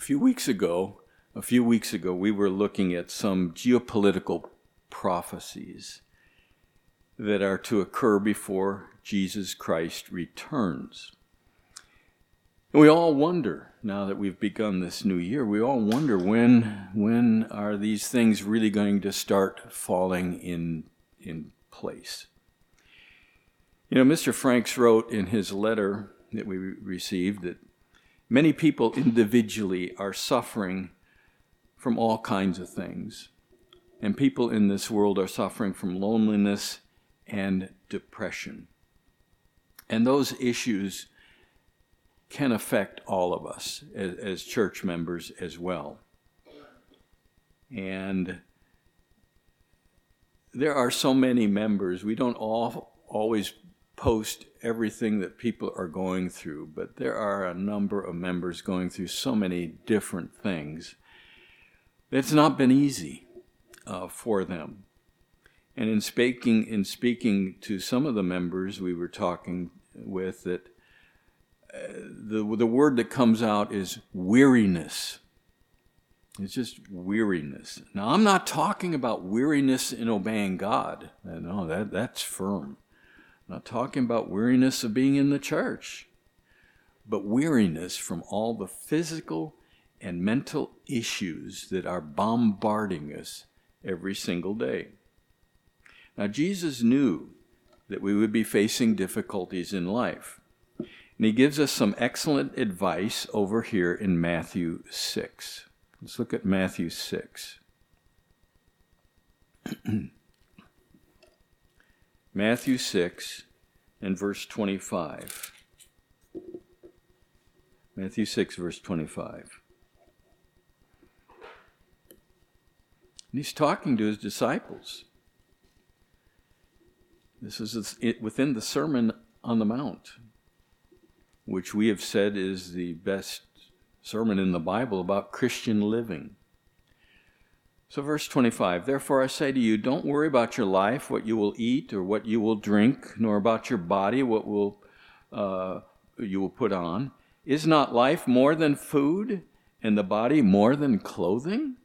few weeks ago, we were looking at some geopolitical prophecies that are to occur before Jesus Christ returns. And we all wonder, now that we've begun this new year, we all wonder when are these things really going to start falling in place. You know, Mr. Franks wrote in his letter that we received that many people individually are suffering from all kinds of things. And people in this world are suffering from loneliness and depression. And those issues can affect all of us as church members as well. And there are so many members. We don't always post everything that people are going through, but there are a number of members going through so many different things. It's not been easy for them. And in speaking to some of the members we were talking with, that the word that comes out is weariness. It's just weariness. Now, I'm not talking about weariness in obeying God. No, that's firm. I'm not talking about weariness of being in the church, but weariness from all the physical and mental issues that are bombarding us every single day. Now, Jesus knew that we would be facing difficulties in life. And he gives us some excellent advice over here in Matthew 6. Let's look at Matthew 6. Matthew 6 and verse 25. Matthew 6, verse 25. And he's talking to his disciples. This is within the Sermon on the Mount, which we have said is the best sermon in the Bible about Christian living. So verse 25, therefore I say to you, don't worry about your life, what you will eat or what you will drink, nor about your body, what you will put on. Is not life more than food, and the body more than clothing?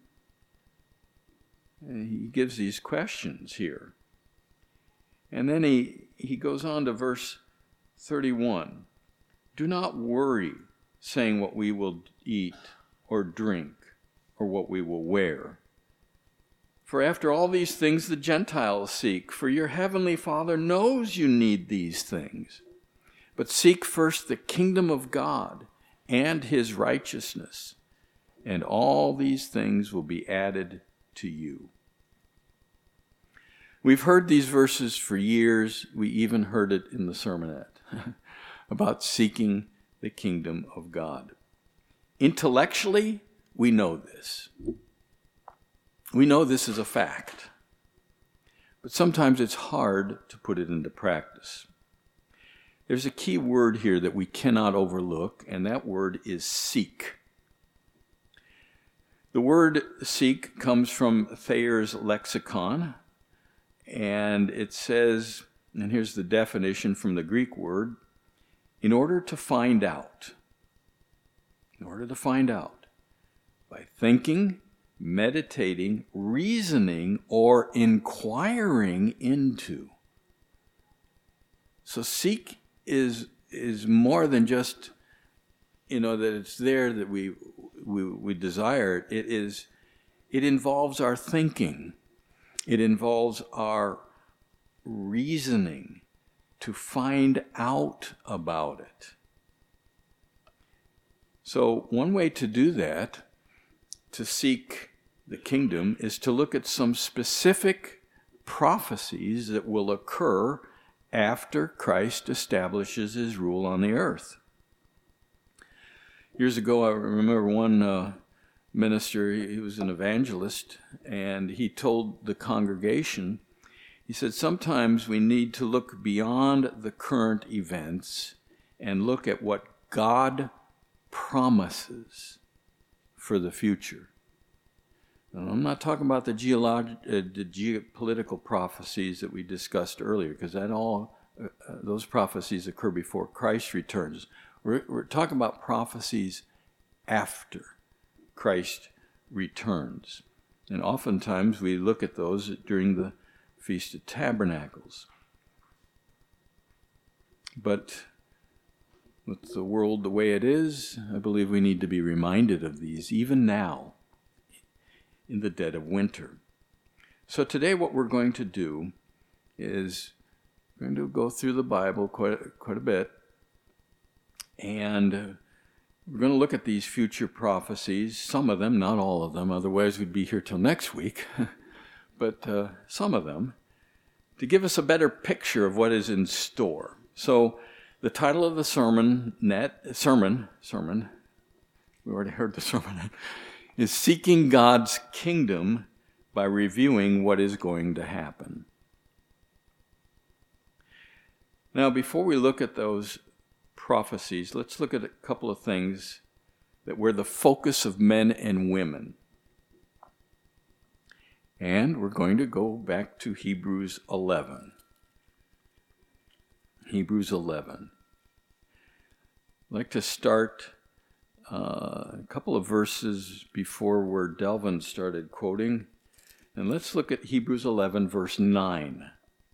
And he gives these questions here. And then he goes on to verse 31. Do not worry, saying what we will eat or drink or what we will wear. For after all these things the Gentiles seek, for your heavenly Father knows you need these things. But seek first the kingdom of God and his righteousness, and all these things will be added to you. We've heard these verses for years. We even heard it in the sermonette about seeking the kingdom of God. Intellectually, we know this. We know this is a fact. But sometimes it's hard to put it into practice. There's a key word here that we cannot overlook, and that word is seek. The word seek comes from Thayer's lexicon, and it says, and here's the definition from the Greek word, in order to find out. In order to find out. By thinking, meditating, reasoning, or inquiring into. So seek is more than just, that it's there that we desire it. It involves our thinking. It involves our reasoning to find out about it. So one way to do that, to seek the kingdom, is to look at some specific prophecies that will occur after Christ establishes his rule on the earth. Years ago, I remember one minister, he was an evangelist, and he told the congregation, he said, sometimes we need to look beyond the current events and look at what God promises for the future. Now, I'm not talking about the geopolitical prophecies that we discussed earlier, because those prophecies occur before Christ returns. We're talking about prophecies after Christ returns. And oftentimes we look at those during the Feast of Tabernacles. But with the world the way it is, I believe we need to be reminded of these, even now, in the dead of winter. So today what we're going to do is we're going to go through the Bible quite a bit, and we're going to look at these future prophecies, some of them, not all of them, otherwise we'd be here till next week, but some of them, to give us a better picture of what is in store. So the title of the sermon, we already heard the sermon, is Seeking God's Kingdom by Reviewing What is Going to Happen. Now, before we look at those prophecies, let's look at a couple of things that were the focus of men and women. And we're going to go back to Hebrews 11. Hebrews 11. I'd like to start a couple of verses before where Delvin started quoting. And let's look at Hebrews 11, verse 9.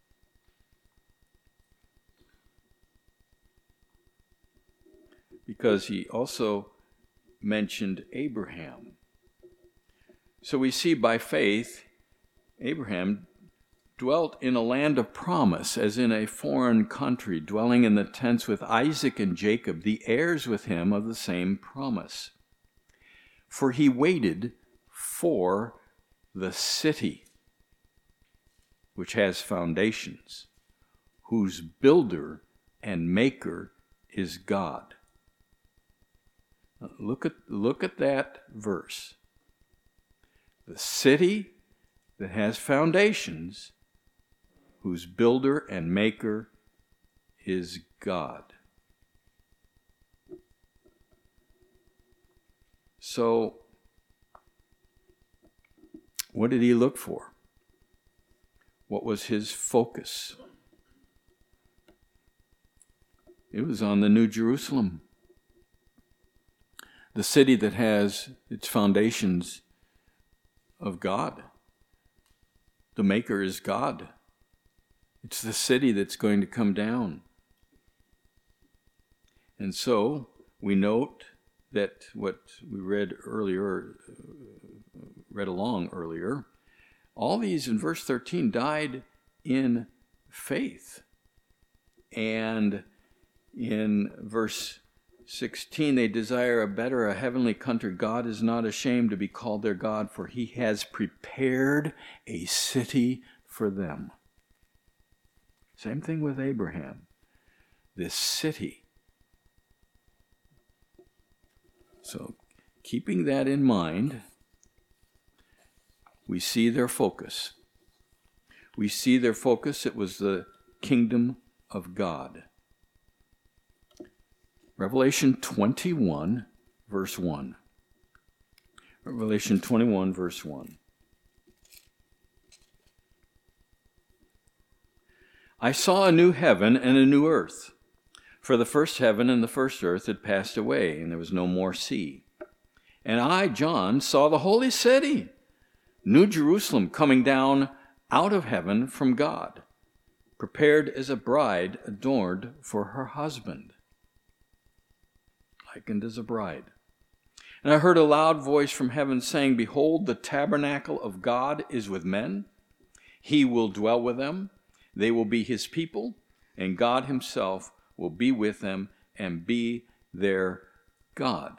Because he also mentioned Abraham. So we see by faith, Abraham dwelt in a land of promise, as in a foreign country, dwelling in the tents with Isaac and Jacob, the heirs with him of the same promise. For he waited for the city, which has foundations, whose builder and maker is God. Now, look at that verse. The city that has foundations, whose builder and maker is God. So, what did he look for? What was his focus? It was on the New Jerusalem, the city that has its foundations of God. The maker is God. It's the city that's going to come down. And so we note that what we read along earlier, all these in verse 13 died in faith. And in verse 16, they desire a heavenly country. God is not ashamed to be called their God, for he has prepared a city for them. Same thing with Abraham. This city. So, keeping that in mind, we see their focus. We see their focus. It was the kingdom of God. Revelation 21, verse 1. Revelation 21, verse 1. I saw a new heaven and a new earth, for the first heaven and the first earth had passed away, and there was no more sea. And I, John, saw the holy city, New Jerusalem, coming down out of heaven from God, prepared as a bride adorned for her husband. Likened as a bride. And I heard a loud voice from heaven saying, Behold, the tabernacle of God is with men. He will dwell with them. They will be his people, and God himself will be with them and be their God.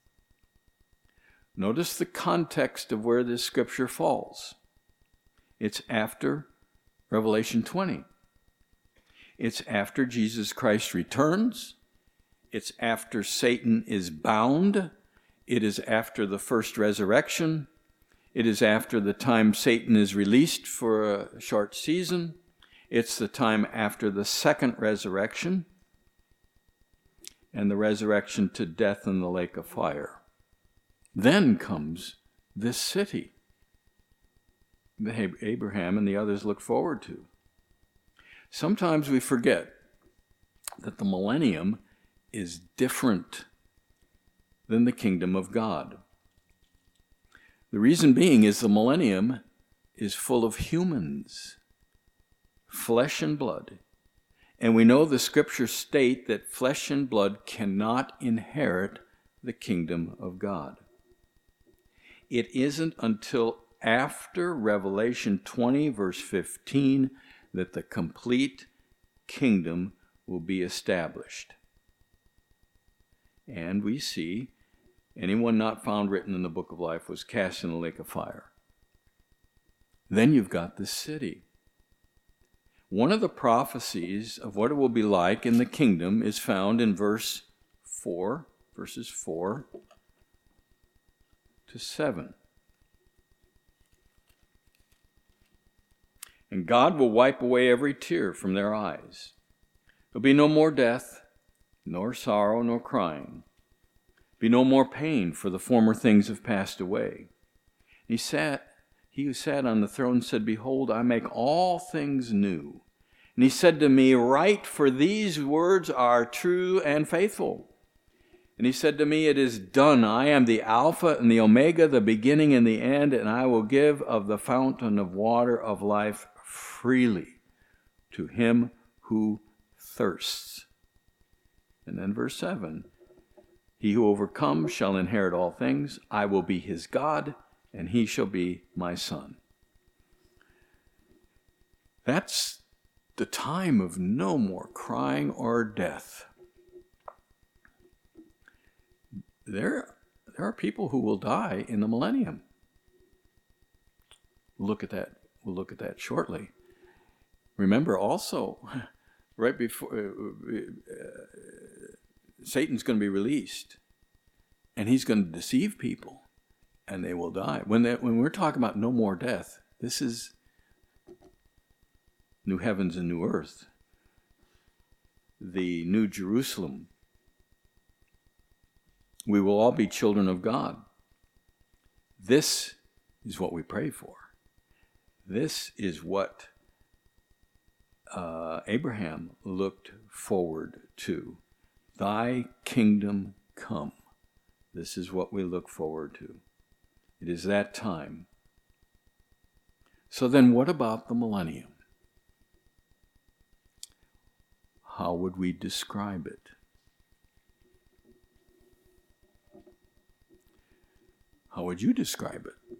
Notice the context of where this scripture falls. It's after Revelation 20. It's after Jesus Christ returns. It's after Satan is bound. It is after the first resurrection. It is after the time Satan is released for a short season. It's the time after the second resurrection and the resurrection to death in the lake of fire. Then comes this city that Abraham and the others look forward to. Sometimes we forget that the millennium is different than the kingdom of God. The reason being is the millennium is full of humans, flesh and blood. And we know the scriptures state that flesh and blood cannot inherit the kingdom of God. It isn't until after Revelation 20, verse 15, that the complete kingdom will be established. And we see anyone not found written in the book of life was cast in the lake of fire. Then you've got the city. One of the prophecies of what it will be like in the kingdom is found in verses 4 to 7. And God will wipe away every tear from their eyes. There'll be no more death, nor sorrow, nor crying. Be no more pain, for the former things have passed away. He who sat on the throne said, Behold, I make all things new. And he said to me, Write, for these words are true and faithful. And he said to me, It is done. I am the Alpha and the Omega, the beginning and the end, and I will give of the fountain of water of life freely to him who thirsts. And then verse 7, He who overcomes shall inherit all things. I will be his God, and he shall be my son. That's the time of no more crying or death. There are people who will die in the millennium. We'll look at that shortly. Remember also, right before Satan's going to be released, and he's going to deceive people, and they will die. When we're talking about no more death, this is new heavens and new earth, the new Jerusalem. We will all be children of God. This is what we pray for. This is what Abraham looked forward to. Thy kingdom come. This is what we look forward to. It is that time. So then what about the millennium? How would we describe it? How would you describe it?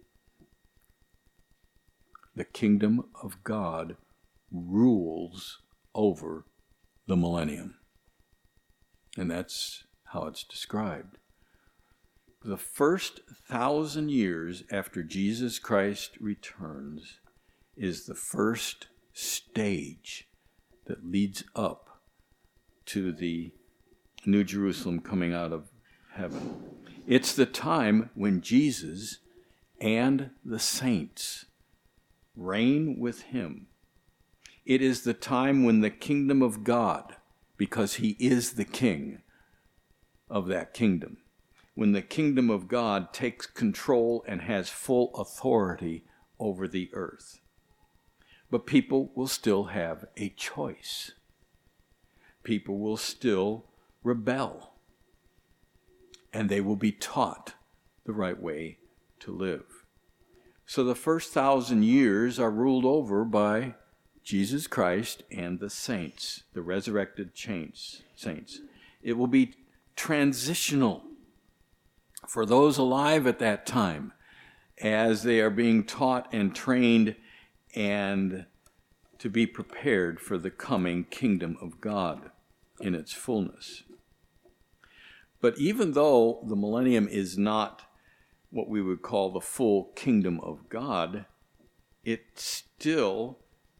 The kingdom of God rules over the millennium. And that's how it's described. The first 1,000 years after Jesus Christ returns is the first stage that leads up to the New Jerusalem coming out of heaven. It's the time when Jesus and the saints reign with him. It is the time when the kingdom of God, because he is the king of that kingdom, when the kingdom of God takes control and has full authority over the earth. But people will still have a choice. People will still rebel. And they will be taught the right way to live. So the first 1,000 years are ruled over by Jesus Christ and the saints, the resurrected saints. It will be transitional for those alive at that time as they are being taught and trained and to be prepared for the coming kingdom of God in its fullness. But even though the millennium is not what we would call the full kingdom of God, it still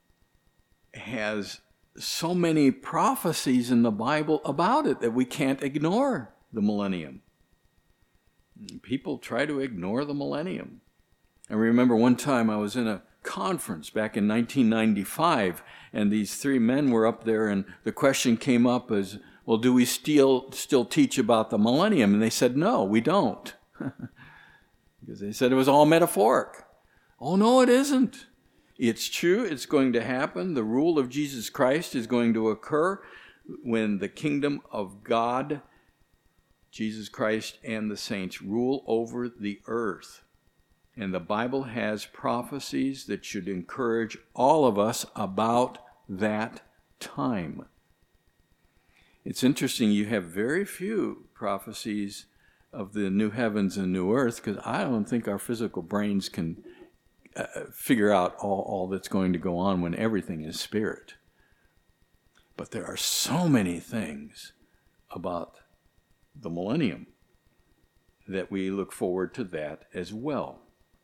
has so many prophecies in the Bible about it that we can't ignore the millennium. People try to ignore the millennium. I remember one time I was in a conference back in 1995, and these three men were up there, and the question came up as, well, do we still teach about the millennium? And they said, no, we don't. Because they said it was all metaphoric. Oh, no, it isn't. It's true, it's going to happen. The rule of Jesus Christ is going to occur when the kingdom of God, Jesus Christ and the saints, rule over the earth. And the Bible has prophecies that should encourage all of us about that time. It's interesting, you have very few prophecies of the new heavens and new earth, because I don't think our physical brains can figure out all that's going to go on when everything is spirit. But there are so many things about the millennium that we look forward to that as well.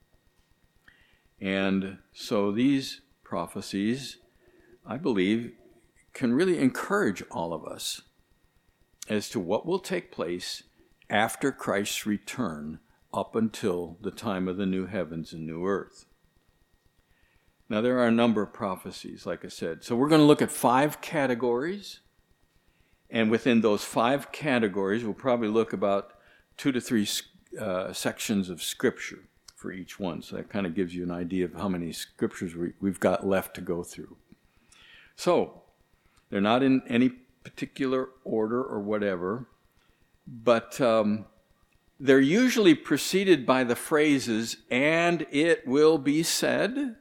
And so these prophecies, I believe, can really encourage all of us as to what will take place after Christ's return up until the time of the new heavens and new earth. Now, there are a number of prophecies, like I said. So we're going to look at 5 categories. And within those 5 categories, we'll probably look about 2 to 3 sections of Scripture for each one. So that kind of gives you an idea of how many Scriptures we've got left to go through. So, they're not in any particular order or whatever, but they're usually preceded by the phrases, "and it will be said,"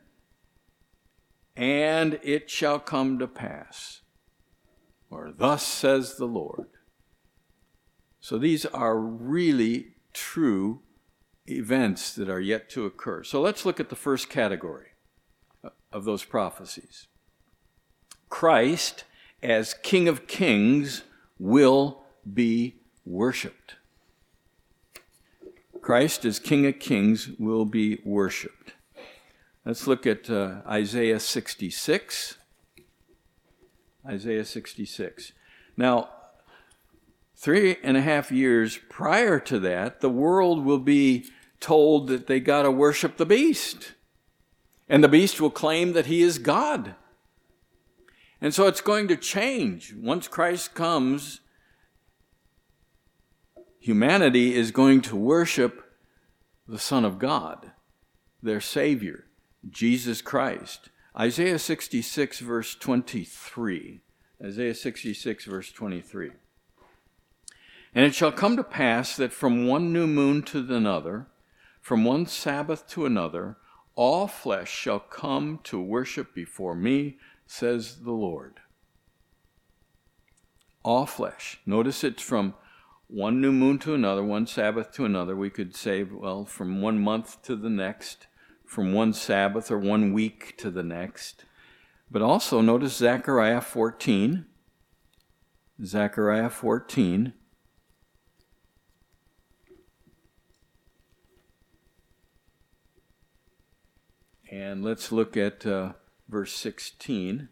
"and it shall come to pass," or "thus says the Lord." So these are really true events that are yet to occur. So let's look at the first category of those prophecies. Christ, as King of Kings, will be worshipped. Christ, as King of Kings, will be worshipped. Let's look at Isaiah 66. Isaiah 66. Now, 3.5 years prior to that, the world will be told that they got to worship the beast. And the beast will claim that he is God. And so it's going to change. Once Christ comes, humanity is going to worship the Son of God, their Savior, Jesus Christ. Isaiah 66, verse 23. Isaiah 66, verse 23. "And it shall come to pass that from one new moon to another, from one Sabbath to another, all flesh shall come to worship before me, says the Lord." All flesh. Notice it's from one new moon to another, one Sabbath to another. We could say, well, from one month to the next, from one Sabbath or 1 week to the next. But also notice Zechariah 14. Zechariah 14. And let's look at verse 16.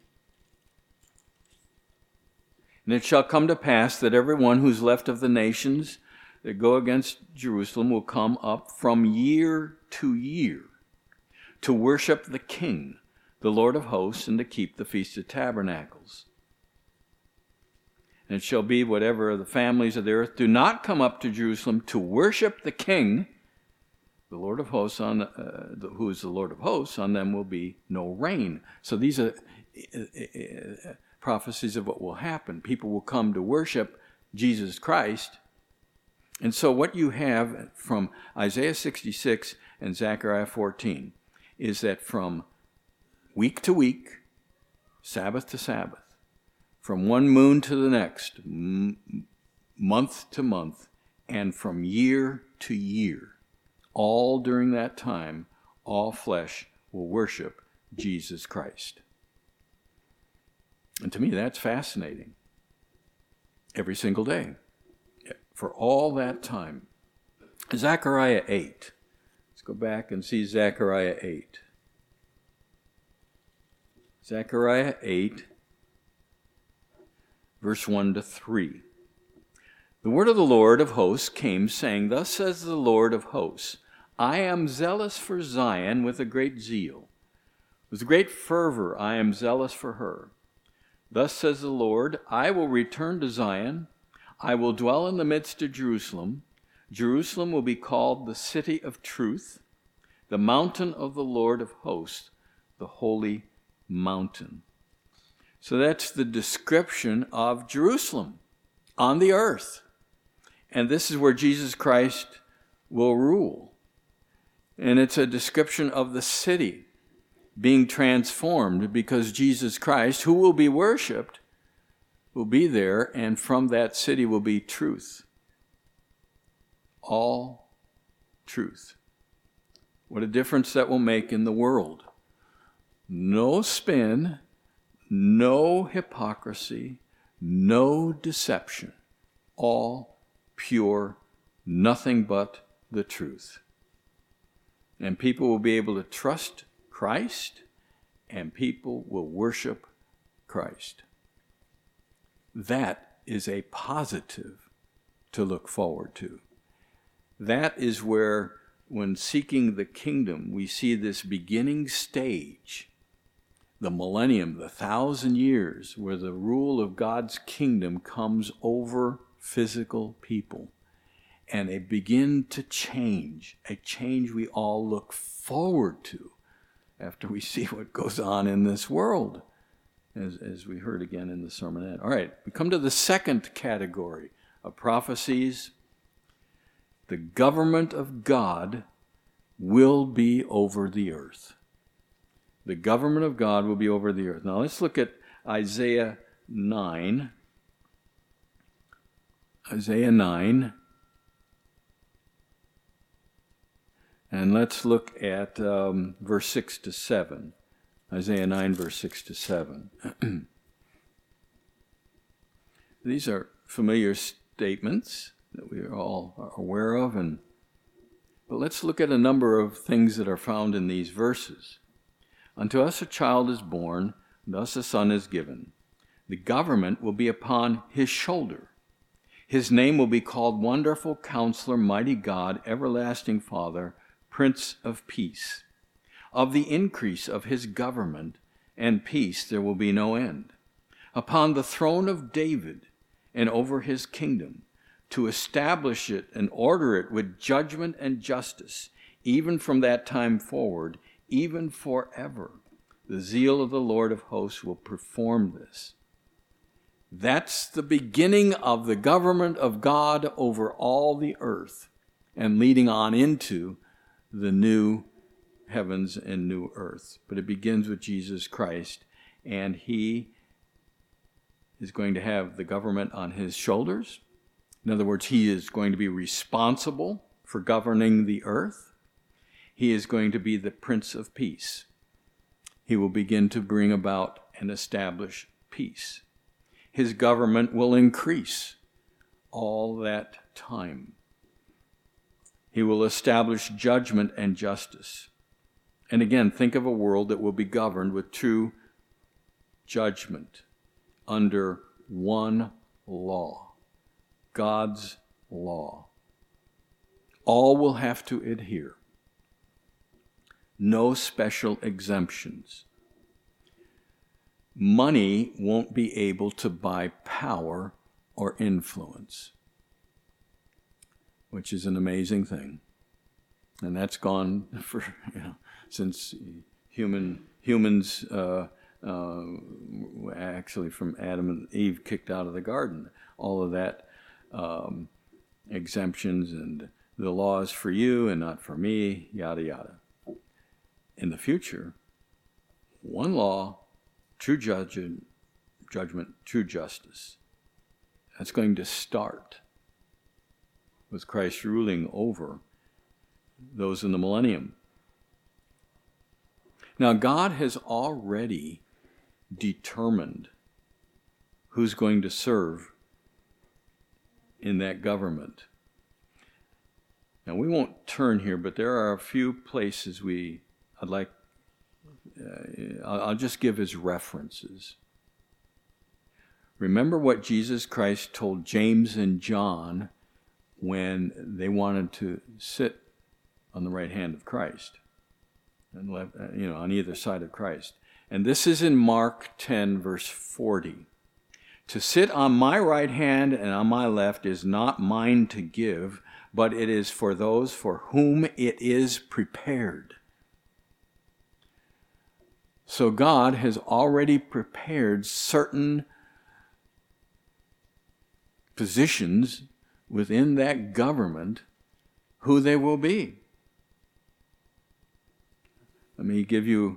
"And it shall come to pass that every one who's left of the nations that go against Jerusalem will come up from year to year to worship the King, the Lord of hosts, and to keep the Feast of Tabernacles. And it shall be, whatever the families of the earth do not come up to Jerusalem to worship the King, the Lord of hosts, who is the Lord of hosts, on them will be no rain." So these are prophecies of what will happen. People will come to worship Jesus Christ. And so what you have from Isaiah 66 and Zechariah 14 is that from week to week, Sabbath to Sabbath, from one moon to the next, month to month, and from year to year, all during that time, all flesh will worship Jesus Christ. And to me, that's fascinating. Every single day, for all that time. Zechariah 8. Let's go back and see Zechariah 8. Zechariah 8, verse 1 to 3. "The word of the Lord of hosts came, saying, Thus says the Lord of hosts, I am zealous for Zion with a great zeal. With great fervor I am zealous for her. Thus says the Lord, I will return to Zion. I will dwell in the midst of Jerusalem. Jerusalem will be called the city of truth, the mountain of the Lord of hosts, the holy mountain." So that's the description of Jerusalem on the earth. And this is where Jesus Christ will rule. And it's a description of the city being transformed because Jesus Christ, who will be worshiped, will be there, and from that city will be truth. All truth. What a difference that will make in the world. No spin, no hypocrisy, no deception. All pure, nothing but the truth. And people will be able to trust Christ, and people will worship Christ. That is a positive to look forward to. That is where, when seeking the kingdom, we see this beginning stage, the millennium, the 1,000 years, where the rule of God's kingdom comes over physical people. And they begin to change, a change we all look forward to after we see what goes on in this world, as we heard again in the sermonette. All right, we come to the second category of prophecies. The government of God will be over the earth. The government of God will be over the earth. Now let's look at Isaiah 9. Isaiah 9. And let's look at verse 6 to 7. Isaiah 9, verse 6 to 7. These are familiar statements that we all are aware of, but let's look at a number of things that are found in these verses. Unto us a child is born, and us a son is given. The government will be upon his shoulder. His name will be called Wonderful Counselor, Mighty God, Everlasting Father, Prince of Peace. Of the increase of his government and peace there will be no end. Upon the throne of David and over his kingdom, to establish it and order it with judgment and justice, even from that time forward, even forever. The zeal of the Lord of hosts will perform this. That's the beginning of the government of God over all the earth, and leading on into the new heavens and new earth. But it begins with Jesus Christ, and he is going to have the government on his shoulders. In other words, he is going to be responsible for governing the earth. He is going to be the Prince of Peace. He will begin to bring about and establish peace. His government will increase all that time. He will establish judgment and justice. And again, think of a world that will be governed with true judgment under one law, God's law. All will have to adhere. No special exemptions. Money won't be able to buy power or influence, which is an amazing thing. And that's gone for, since humans actually from Adam and Eve kicked out of the garden. All of that exemptions and the laws for you and not for me, yada, yada. In the future, one law, true judgment, true justice. That's going to start with Christ ruling over those in the millennium. Now, God has already determined who's going to serve in that government. Now, we won't turn here, but there are a few places I'll just give as references. Remember what Jesus Christ told James and John when they wanted to sit on the right hand of Christ, and left, on either side of Christ. And this is in Mark 10, verse 40. To sit on my right hand and on my left is not mine to give, but it is for those for whom it is prepared. So God has already prepared certain positions within that government, who they will be. Let me give you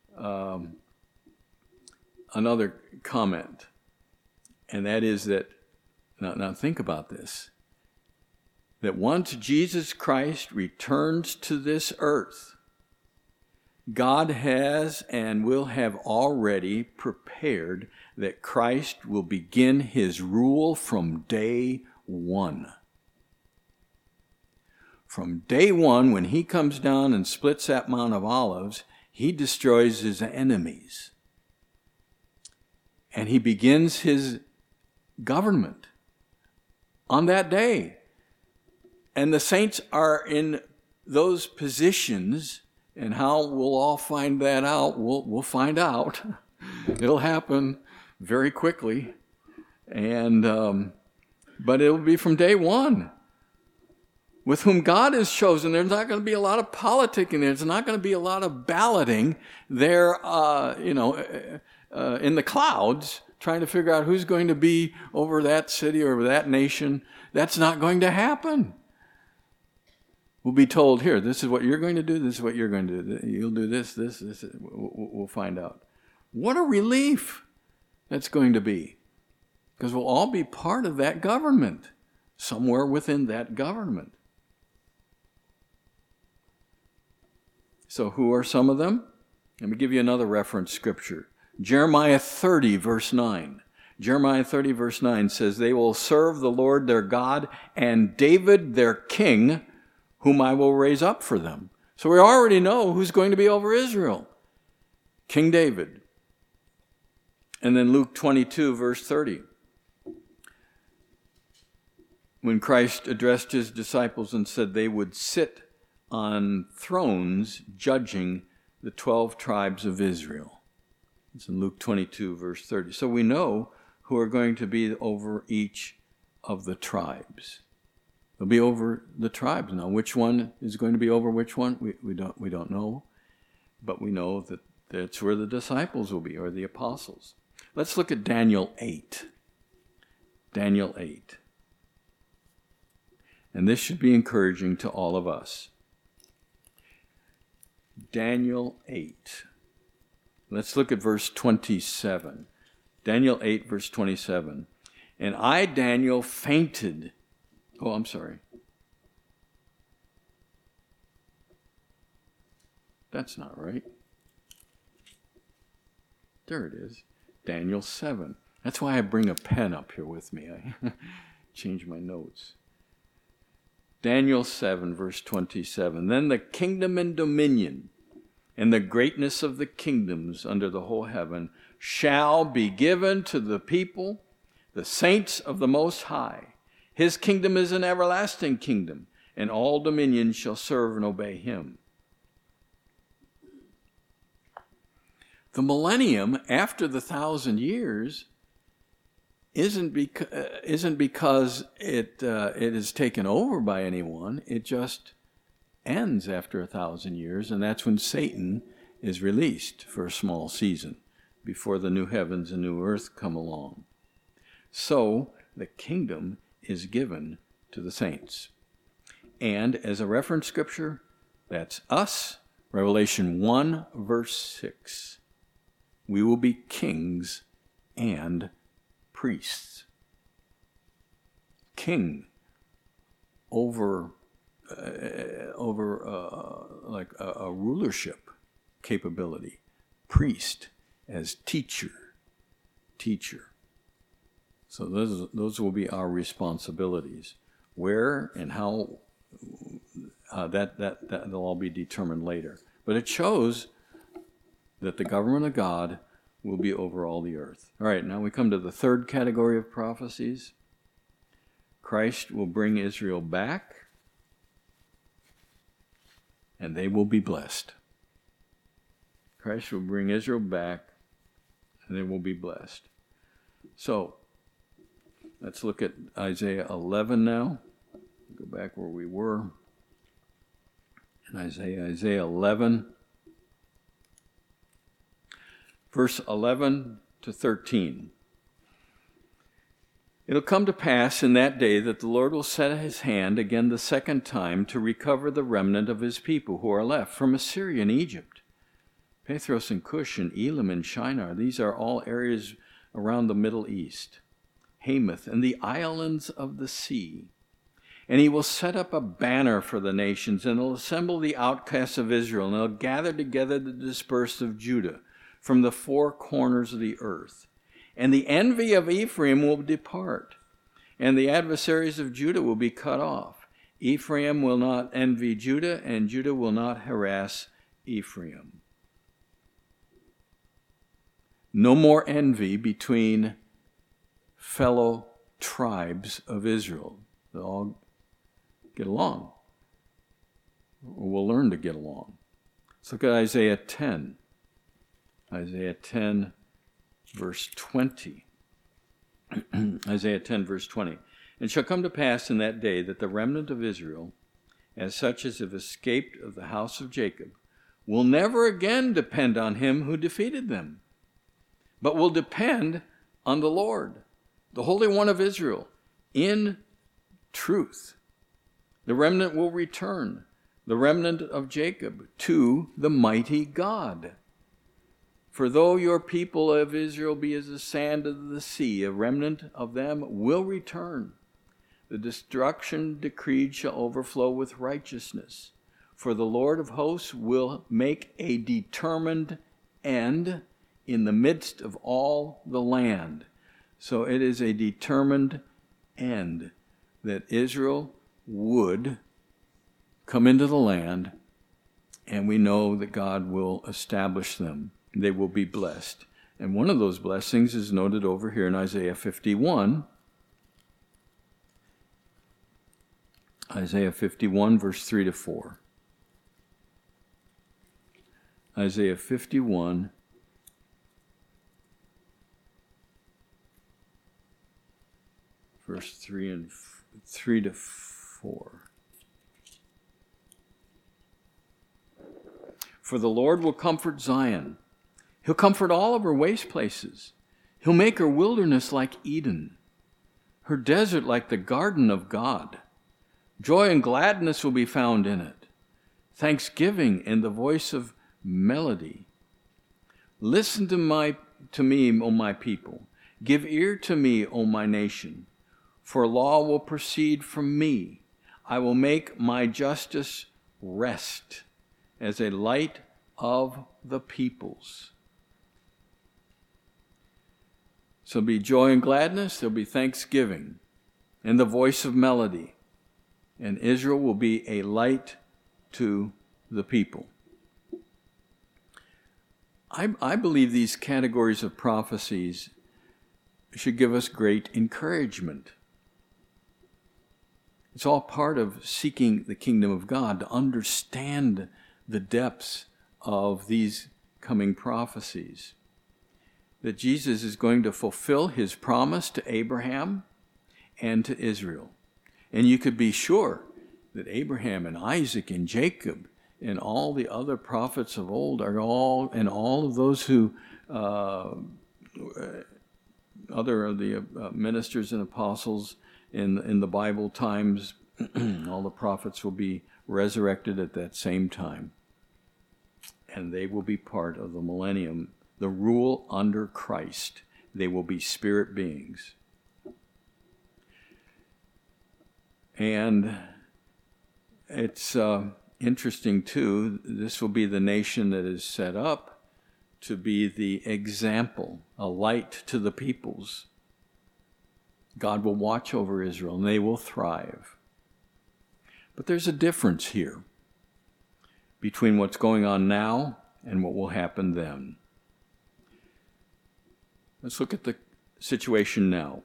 another comment, and that is that, now think about this, that once Jesus Christ returns to this earth, God has and will have already prepared that Christ will begin his rule from day one. From day one, when he comes down and splits that Mount of Olives, he destroys his enemies. And he begins his government on that day. And the saints are in those positions, and how we'll all find that out, we'll find out. It'll happen very quickly. And but it'll be from day one. With whom God has chosen, there's not going to be a lot of politicking. There's not going to be a lot of balloting there, in the clouds, trying to figure out who's going to be over that city or over that nation. That's not going to happen. We'll be told, here, this is what you're going to do, this is what you're going to do. You'll do this. We'll find out. What a relief that's going to be. Because we'll all be part of that government, somewhere within that government. So who are some of them? Let me give you another reference scripture. Jeremiah 30, verse 9. Jeremiah 30, verse 9 says, they will serve the Lord their God and David their king, whom I will raise up for them. So we already know who's going to be over Israel. King David. And then Luke 22, verse 30. When Christ addressed his disciples and said they would sit on thrones judging the 12 tribes of Israel. It's in Luke 22, verse 30. So we know who are going to be over each of the tribes. They'll be over the tribes. Now, which one is going to be over which one? We don't know. But we know that that's where the disciples will be, or the apostles. Let's look at Daniel 8. Daniel 8. And this should be encouraging to all of us. Daniel 8. Let's look at verse 27. Daniel 8, verse 27. And I, Daniel, fainted. Oh, I'm sorry. That's not right. There it is. Daniel 7. That's why I bring a pen up here with me. I change my notes. Daniel 7, verse 27. Then the kingdom and dominion and the greatness of the kingdoms under the whole heaven shall be given to the people, the saints of the Most High. His kingdom is an everlasting kingdom, and all dominions shall serve and obey him. The millennium, after the 1,000 years, isn't because it is taken over by anyone. It just ends after 1,000 years, and that's when Satan is released for a small season before the new heavens and new earth come along. So the kingdom is given to the saints. And as a reference scripture, that's us, Revelation 1, verse 6. We will be kings and priests. King over like a rulership capability. Priest as teacher. So those will be our responsibilities. Where and how that'll all be determined later. But it shows that the government of God will be over all the earth. All right, now we come to the third category of prophecies. Christ will bring Israel back, and they will be blessed. Christ will bring Israel back, and they will be blessed. So, let's look at Isaiah 11 now. Go back where we were. In Isaiah 11, verse 11 to 13. It'll come to pass in that day that the Lord will set his hand again the second time to recover the remnant of his people who are left from Assyria and Egypt, Pathros and Cush and Elam and Shinar, these are all areas around the Middle East. Hamath and the islands of the sea. And he will set up a banner for the nations, and he'll assemble the outcasts of Israel, and he'll gather together the dispersed of Judah from the four corners of the earth. And the envy of Ephraim will depart, and the adversaries of Judah will be cut off. Ephraim will not envy Judah, and Judah will not harass Ephraim. No more envy between fellow tribes of Israel. They'll all get along. Or we'll learn to get along. Let's look at Isaiah 10. Isaiah 10, verse 20. Isaiah 10, verse 20. And it shall come to pass in that day that the remnant of Israel, as such as have escaped of the house of Jacob, will never again depend on him who defeated them, but will depend on the Lord, the Holy One of Israel, in truth. The remnant will return, the remnant of Jacob, to the mighty God. For though your people of Israel be as the sand of the sea, a remnant of them will return. The destruction decreed shall overflow with righteousness. For the Lord of hosts will make a determined end in the midst of all the land. So it is a determined end that Israel would come into the land, and we know that God will establish them. They will be blessed. And one of those blessings is noted over here in Isaiah 51. Isaiah 51, verse 3 to 4. Isaiah 51, verse 3 to 4. For the Lord will comfort Zion. He'll comfort all of her waste places. He'll make her wilderness like Eden, her desert like the garden of God. Joy and gladness will be found in it, thanksgiving and the voice of melody. Listen to me, O my people. Give ear to me, O my nation. For law will proceed from me. I will make my justice rest as a light of the peoples. So there'll be joy and gladness, there'll be thanksgiving, and the voice of melody. And Israel will be a light to the people. I believe these categories of prophecies should give us great encouragement. It's all part of seeking the kingdom of God, to understand the depths of these coming prophecies. That Jesus is going to fulfill his promise to Abraham and to Israel. And you could be sure that Abraham and Isaac and Jacob and all the other prophets of old are all, and all of those who, other of the ministers and apostles in the Bible times, all the prophets will be resurrected at that same time. And they will be part of the millennium, the rule under Christ. They will be spirit beings. And it's interesting, too, this will be the nation that is set up to be the example, a light to the peoples. God will watch over Israel, and they will thrive. But there's a difference here between what's going on now and what will happen then. Let's look at the situation now.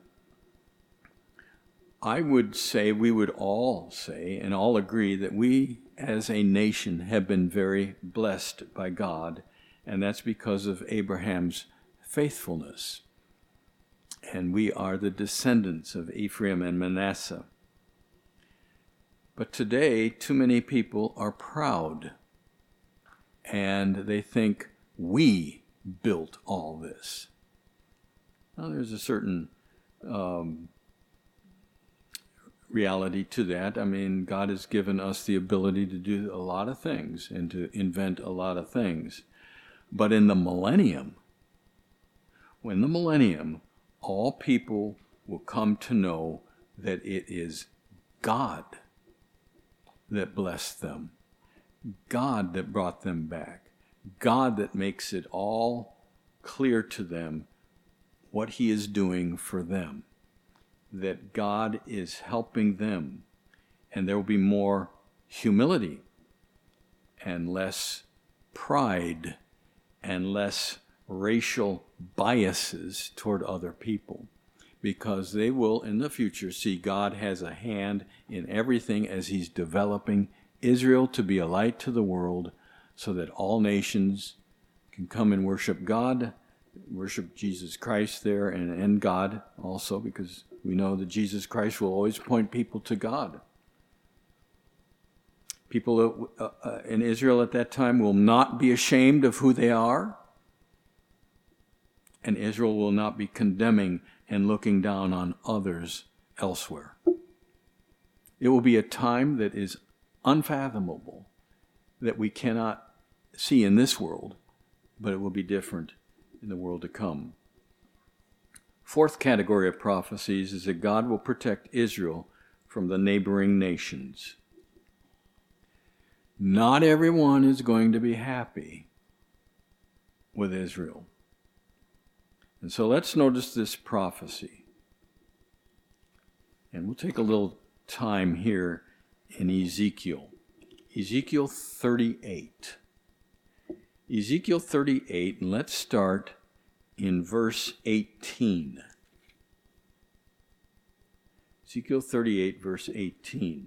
I would say, we would all say, and all agree, that we as a nation have been very blessed by God, and that's because of Abraham's faithfulness. And we are the descendants of Ephraim and Manasseh. But today, too many people are proud, and they think we built all this. Now, there's a certain reality to that. I mean, God has given us the ability to do a lot of things and to invent a lot of things. But in the millennium, all people will come to know that it is God that blessed them, God that brought them back, God that makes it all clear to them what He is doing for them, that God is helping them, and there will be more humility and less pride and less racial biases toward other people, because they will in the future see God has a hand in everything as He's developing Israel to be a light to the world, so that all nations can come and worship God, worship Jesus Christ there, and God also, because we know that Jesus Christ will always point people to God. People in Israel at that time will not be ashamed of who they are, and Israel will not be condemning and looking down on others elsewhere. It will be a time that is unfathomable, that we cannot see in this world, but it will be different in the world to come. Fourth category of prophecies is that God will protect Israel from the neighboring nations. Not everyone is going to be happy with Israel. And so let's notice this prophecy. And we'll take a little time here in Ezekiel. Ezekiel 38. Ezekiel 38, and let's start in verse 18. Ezekiel 38, verse 18.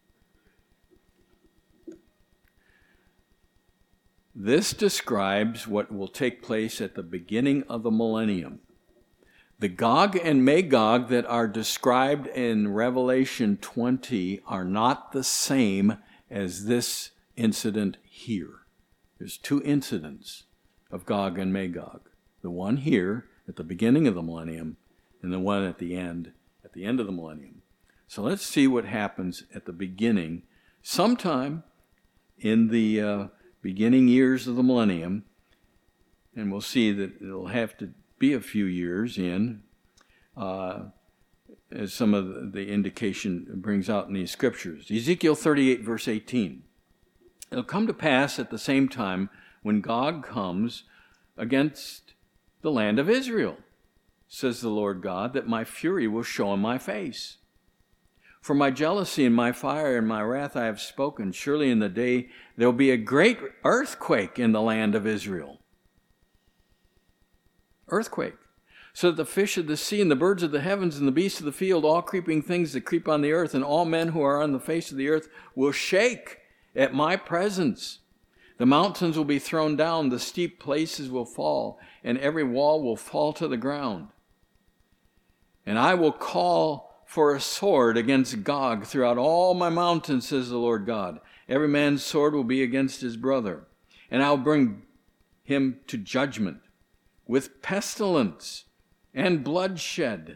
This describes what will take place at the beginning of the millennium. The Gog and Magog that are described in Revelation 20 are not the same as this incident here. There's two incidents of Gog and Magog. The one here at the beginning of the millennium, and the one at the end of the millennium. So let's see what happens at the beginning. Sometime in the beginning years of the millennium, and we'll see that it'll have to be a few years in, as some of the indication brings out in these scriptures. Ezekiel 38, verse 18. It'll come to pass at the same time when Gog comes against the land of Israel, says the Lord God, that my fury will show in my face. For my jealousy and my fire and my wrath I have spoken. Surely in the day there will be a great earthquake in the land of Israel. Earthquake. So that the fish of the sea and the birds of the heavens and the beasts of the field, all creeping things that creep on the earth, and all men who are on the face of the earth will shake at my presence. The mountains will be thrown down, the steep places will fall, and every wall will fall to the ground. And I will call for a sword against Gog throughout all my mountains, says the Lord God. Every man's sword will be against his brother, and I'll bring him to judgment with pestilence and bloodshed.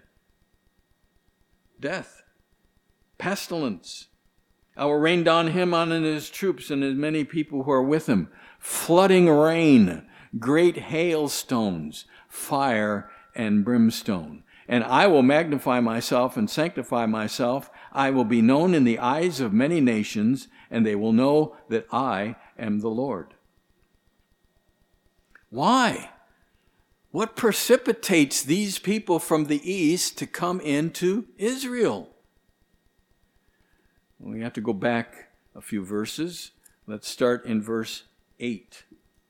Death, pestilence. I will rain down him on his troops and his many people who are with him, flooding rain, great hailstones, fire and brimstone. And I will magnify myself and sanctify myself. I will be known in the eyes of many nations, and they will know that I am the Lord. Why? What precipitates these people from the east to come into Israel? We have to go back a few verses. Let's start in verse 8.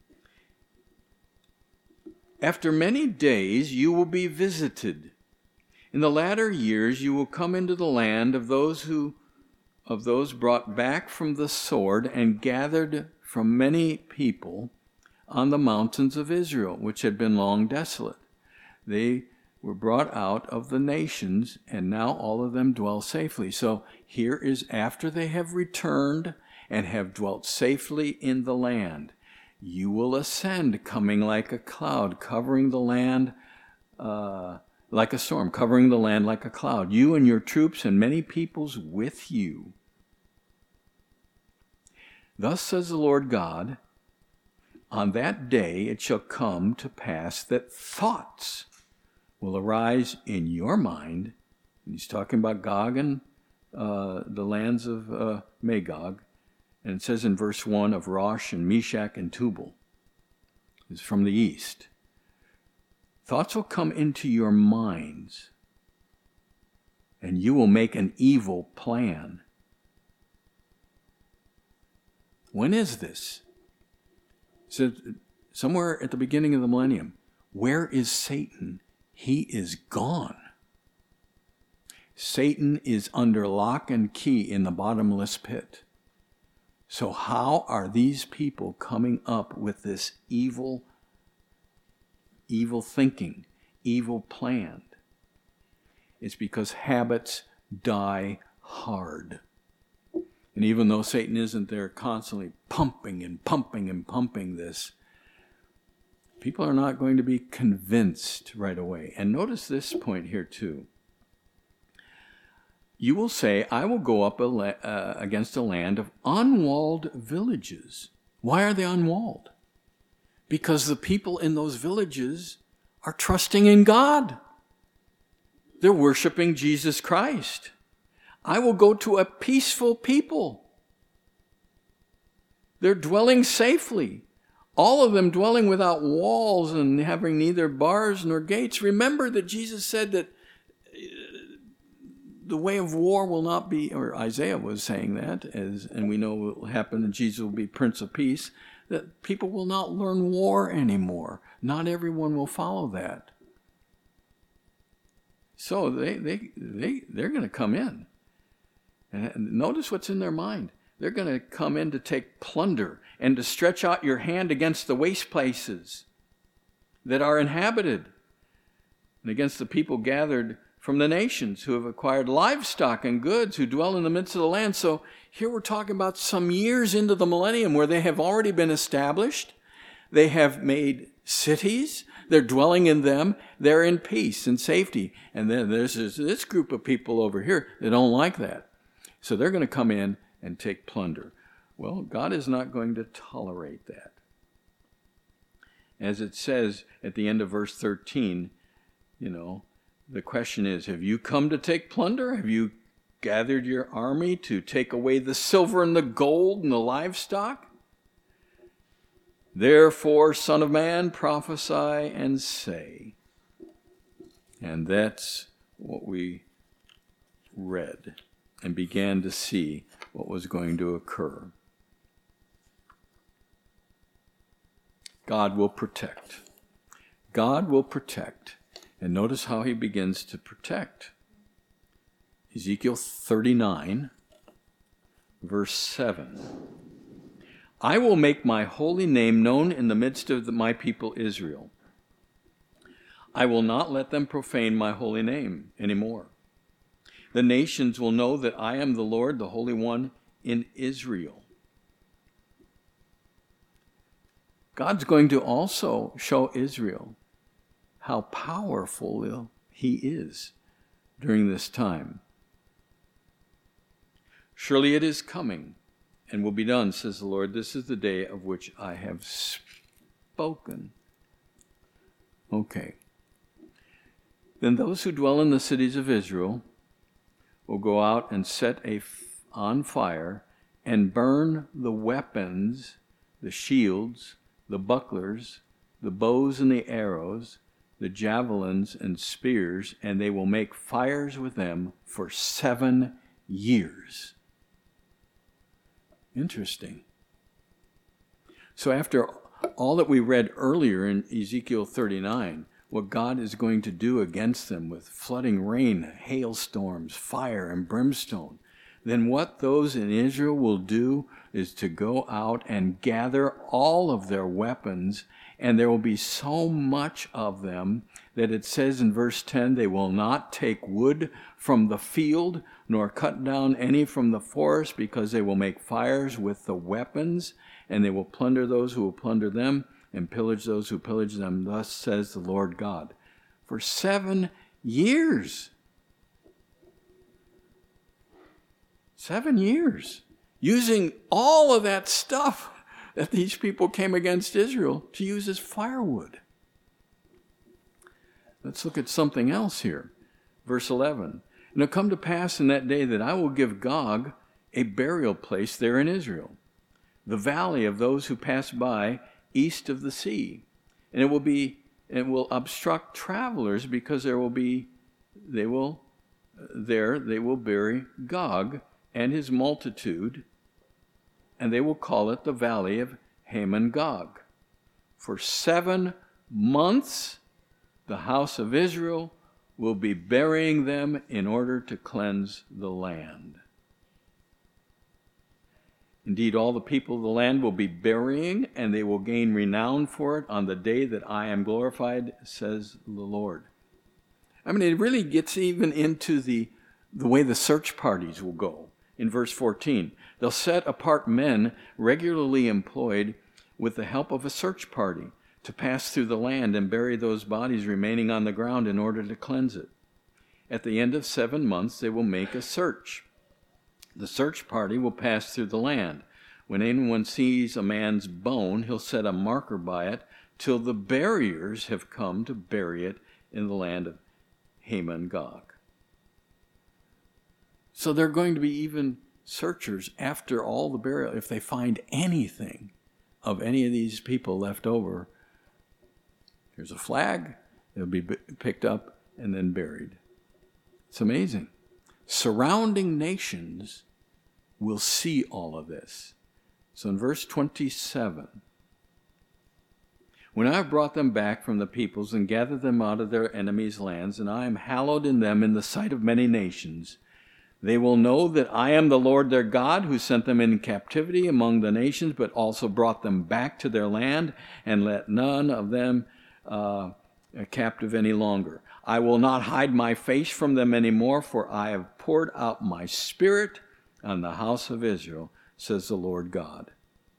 After many days you will be visited. In the latter years you will come into the land of those brought back from the sword and gathered from many people on the mountains of Israel, which had been long desolate. They were brought out of the nations, and now all of them dwell safely. So here is after they have returned and have dwelt safely in the land. You will ascend, coming like a cloud, covering the land like a storm, covering the land like a cloud. You and your troops and many peoples with you. Thus says the Lord God, On that day it shall come to pass that thoughts will arise in your mind. And he's talking about Gog and the lands of Magog. And it says in verse 1 of Rosh and Meshach and Tubal. It's from the east. Thoughts will come into your minds, and you will make an evil plan. When is this? So somewhere at the beginning of the millennium. Where is Satan? He is gone. Satan is under lock and key in the bottomless pit. So how are these people coming up with this evil thinking, evil plan? It's because habits die hard. And even though Satan isn't there constantly pumping and pumping and pumping this, people are not going to be convinced right away. And notice this point here too. You will say, I will go up against a land of unwalled villages. Why are they unwalled? Because the people in those villages are trusting in God. They're worshiping Jesus Christ. I will go to a peaceful people. They're dwelling safely. All of them dwelling without walls and having neither bars nor gates. Remember that Jesus said that the way of war will not be, or Isaiah was saying that, and we know what will happen, and Jesus will be Prince of Peace, that people will not learn war anymore. Not everyone will follow that. So they're going to come in. And notice what's in their mind. They're going to come in to take plunder and to stretch out your hand against the waste places that are inhabited, and against the people gathered from the nations who have acquired livestock and goods, who dwell in the midst of the land. So here we're talking about some years into the millennium where they have already been established. They have made cities. They're dwelling in them. They're in peace and safety. And then there's this group of people over here that don't like that. So they're going to come in and take plunder. Well, God is not going to tolerate that. As it says at the end of verse 13, the question is, have you come to take plunder? Have you gathered your army to take away the silver and the gold and the livestock? Therefore, Son of Man, prophesy and say. And that's what we read and began to see what was going to occur. God will protect. God will protect. And notice how he begins to protect. Ezekiel 39, verse 7. I will make my holy name known in the midst of my people Israel. I will not let them profane my holy name anymore. The nations will know that I am the Lord, the Holy One in Israel. God's going to also show Israel how powerful he is during this time. Surely it is coming and will be done, says the Lord. This is the day of which I have spoken. Okay. Then those who dwell in the cities of Israel will go out and set on fire and burn the weapons, the shields, the bucklers, the bows and the arrows, the javelins and spears, and they will make fires with them for 7 years. Interesting. So after all that we read earlier in Ezekiel 39, what God is going to do against them with flooding rain, hailstorms, fire, and brimstone, then what those in Israel will do is to go out and gather all of their weapons, and there will be so much of them that it says in verse 10, they will not take wood from the field, nor cut down any from the forest, because they will make fires with the weapons, and they will plunder those who will plunder them, and pillage those who pillage them. Thus says the Lord God. For 7 years. 7 years. Using all of that stuff that these people came against Israel to use as firewood. Let's look at something else here. Verse 11. And it'll come to pass in that day that I will give Gog a burial place there in Israel, the valley of those who pass by east of the sea. And it will obstruct travelers, because they will bury Gog and his multitude, and they will call it the valley of Haman Gog. For 7 months the house of Israel will be burying them in order to cleanse the land. Indeed, all the people of the land will be burying, and they will gain renown for it on the day that I am glorified, says the Lord. I mean, it really gets even into the way the search parties will go. In verse 14, they'll set apart men regularly employed with the help of a search party to pass through the land and bury those bodies remaining on the ground in order to cleanse it. At the end of 7 months, they will make a search. The search party will pass through the land. When anyone sees a man's bone, he'll set a marker by it till the buriers have come to bury it in the land of Haman Gog. So they're going to be even searchers after all the burial. If they find anything of any of these people left over, there's a flag, it'll be picked up and then buried. It's amazing. Surrounding nations will see all of this. So in verse 27, when I have brought them back from the peoples and gathered them out of their enemies' lands, and I am hallowed in them in the sight of many nations, they will know that I am the Lord their God, who sent them in captivity among the nations, but also brought them back to their land, and let none of them captive any longer. I will not hide my face from them anymore, for I have poured out my spirit on the house of Israel, says the Lord God.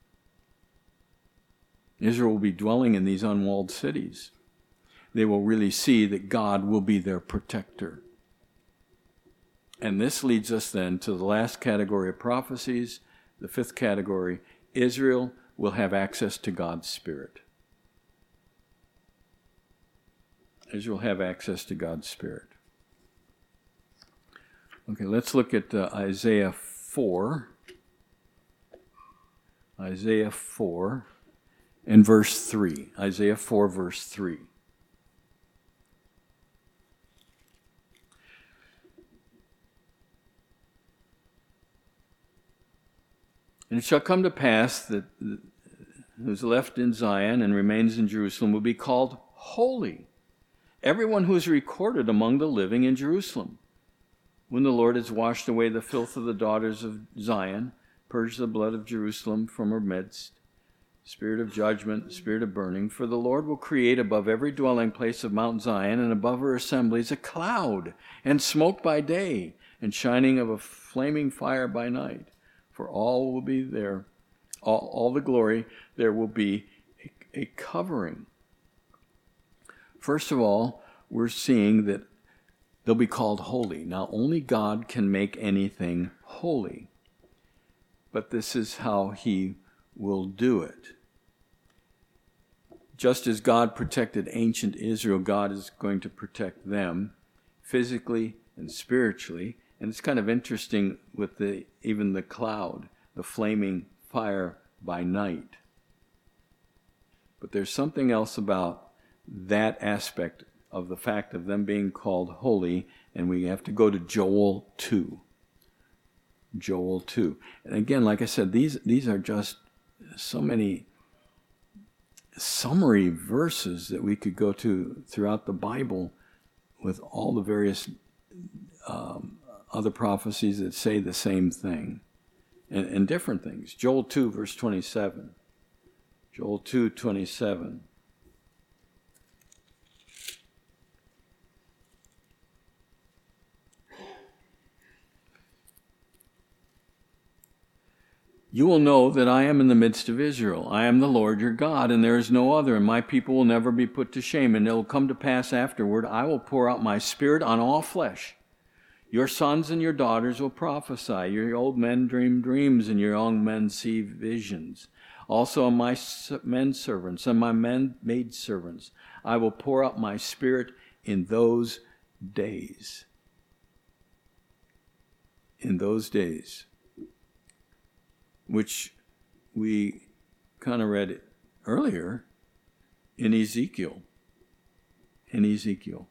Israel will be dwelling in these unwalled cities. They will really see that God will be their protector. And this leads us then to the last category of prophecies, the 5th category. Israel will have access to God's Spirit. Israel will have access to God's Spirit. Okay, let's look at Isaiah 4. Isaiah 4 and verse 3. Isaiah 4, verse 3. And it shall come to pass that who is left in Zion and remains in Jerusalem will be called holy, everyone who is recorded among the living in Jerusalem. When the Lord has washed away the filth of the daughters of Zion, purged the blood of Jerusalem from her midst, spirit of judgment, spirit of burning, for the Lord will create above every dwelling place of Mount Zion and above her assemblies a cloud, and smoke by day, and shining of a flaming fire by night. For all will be there, all the glory, there will be a covering. First of all, we're seeing that they'll be called holy. Now, only God can make anything holy. But this is how he will do it. Just as God protected ancient Israel, God is going to protect them physically and spiritually. And it's kind of interesting with even the cloud, the flaming fire by night. But there's something else about that aspect of the fact of them being called holy, and we have to go to Joel 2. Joel 2. And again, like I said, these are just so many summary verses that we could go to throughout the Bible with all the various other prophecies that say the same thing and different things. Joel 2, verse 27. Joel 2, 27. You will know that I am in the midst of Israel. I am the Lord your God, and there is no other, and my people will never be put to shame. And it will come to pass afterward, I will pour out my spirit on all flesh. Your sons and your daughters will prophesy. Your old men dream dreams, and your young men see visions. Also on my men servants and my men maid servants, I will pour out my Spirit in those days. In those days, which we kind of read earlier in Ezekiel. In Ezekiel,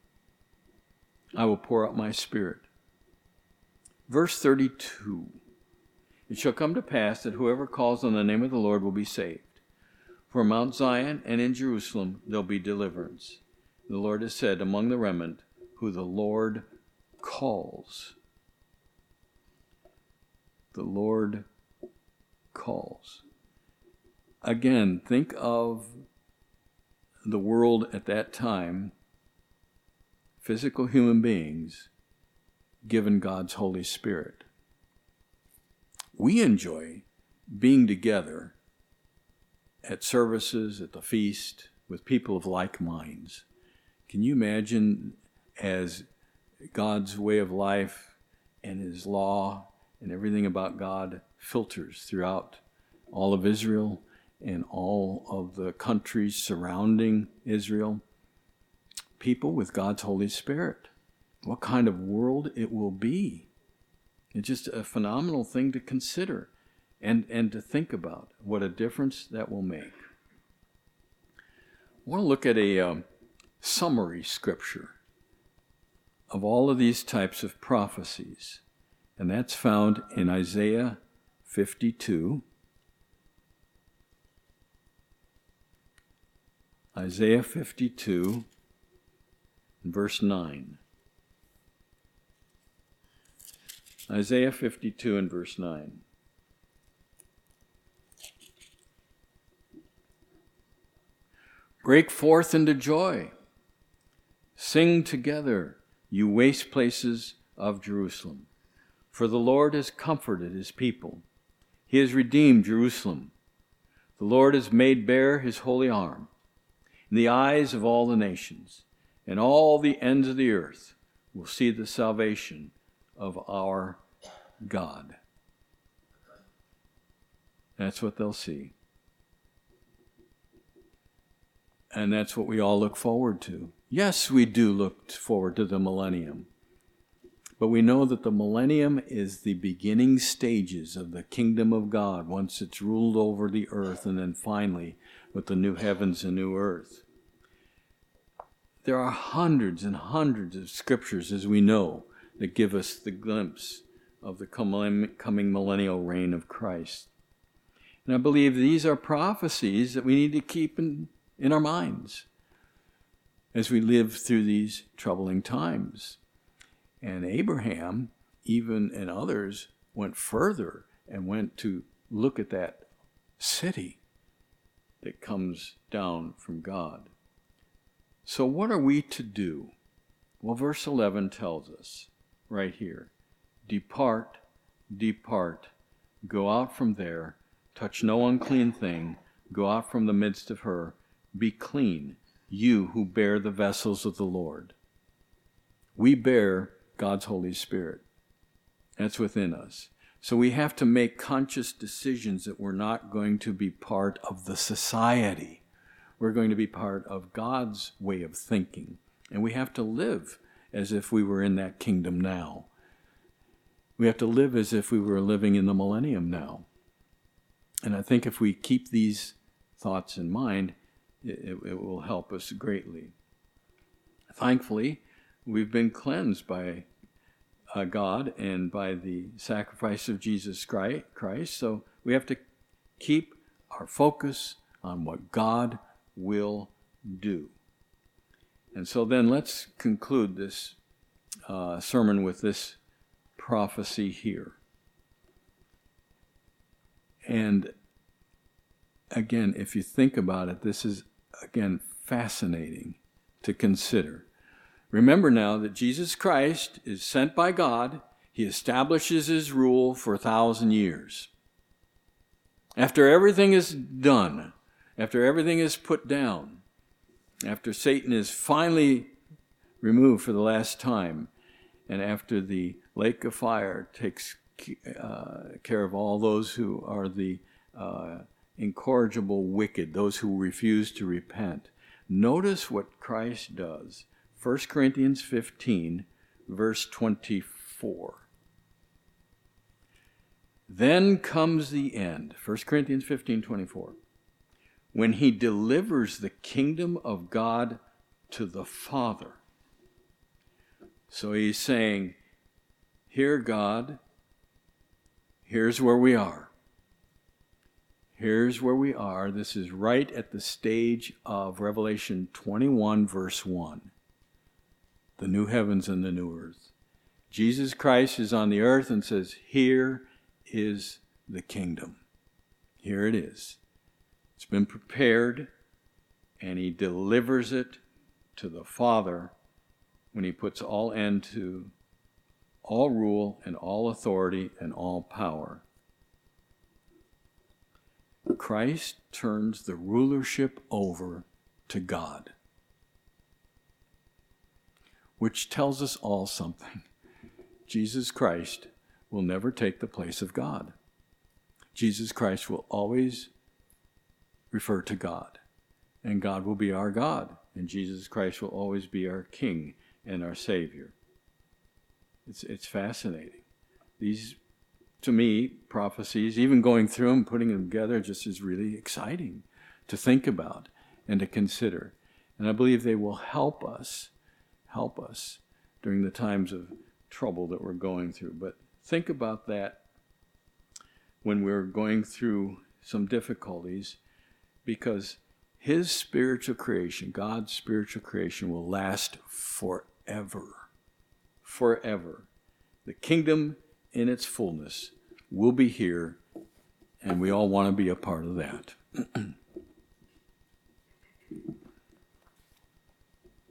I will pour out my Spirit. Verse 32, it shall come to pass that whoever calls on the name of the Lord will be saved. For Mount Zion and in Jerusalem there'll be deliverance. The Lord has said, among the remnant, who the Lord calls. The Lord calls. Again, think of the world at that time, physical human beings given God's Holy Spirit. We enjoy being together at services, at the feast, with people of like minds. Can you imagine, as God's way of life and His law and everything about God filters throughout all of Israel and all of the countries surrounding Israel, people with God's Holy Spirit? What kind of world it will be. It's just a phenomenal thing to consider and to think about, what a difference that will make. I want to look at a summary scripture of all of these types of prophecies, and that's found in Isaiah 52. Isaiah 52, verse 9. Isaiah 52 and verse 9. Break forth into joy. Sing together, you waste places of Jerusalem. For the Lord has comforted His people. He has redeemed Jerusalem. The Lord has made bare His holy arm in the eyes of all the nations, and all the ends of the earth will see the salvation of our God. That's what they'll see. And that's what we all look forward to. Yes, we do look forward to the millennium. But we know that the millennium is the beginning stages of the kingdom of God once it's ruled over the earth, and then finally with the new heavens and new earth. There are hundreds and hundreds of scriptures, as we know, that give us the glimpse of the coming millennial reign of Christ. And I believe these are prophecies that we need to keep in our minds as we live through these troubling times. And Abraham, even, and others, went further and went to look at that city that comes down from God. So what are we to do? Well, verse 11 tells us right here, depart, depart, go out from there, touch no unclean thing, go out from the midst of her, be clean, you who bear the vessels of the Lord. We bear God's Holy Spirit. That's within us. So we have to make conscious decisions that we're not going to be part of the society. We're going to be part of God's way of thinking. And we have to live as if we were in that kingdom now. We have to live as if we were living in the millennium now. And I think if we keep these thoughts in mind, it will help us greatly. Thankfully, we've been cleansed by God and by the sacrifice of Jesus Christ. So we have to keep our focus on what God will do. And so then let's conclude this sermon with this prophecy here. And again, if you think about it, this is, again, fascinating to consider. Remember now that Jesus Christ is sent by God. He establishes His rule for 1,000 years. After everything is done, after everything is put down, after Satan is finally removed for the last time, and after the lake of fire takes care of all those who are the incorrigible wicked, those who refuse to repent. Notice what Christ does. 1 Corinthians 15, verse 24. Then comes the end. 1 Corinthians 15, 24. When he delivers the kingdom of God to the Father. So he's saying, here, God, here's where we are. Here's where we are. This is right at the stage of Revelation 21, verse 1. The new heavens and the new earth. Jesus Christ is on the earth and says, here is the kingdom. Here it is. It's been prepared, and he delivers it to the Father when he puts all end to all rule and all authority and all power. Christ turns the rulership over to God, which tells us all something. Jesus Christ will never take the place of God. Jesus Christ will always refer to God, and God will be our God, and Jesus Christ will always be our King and our Savior. It's fascinating. These, to me, prophecies, even going through them, putting them together, just is really exciting to think about and to consider. And I believe they will help us during the times of trouble that we're going through. But think about that when we're going through some difficulties, because his spiritual creation, God's spiritual creation, will last forever. Forever. The kingdom in its fullness will be here, and we all want to be a part of that.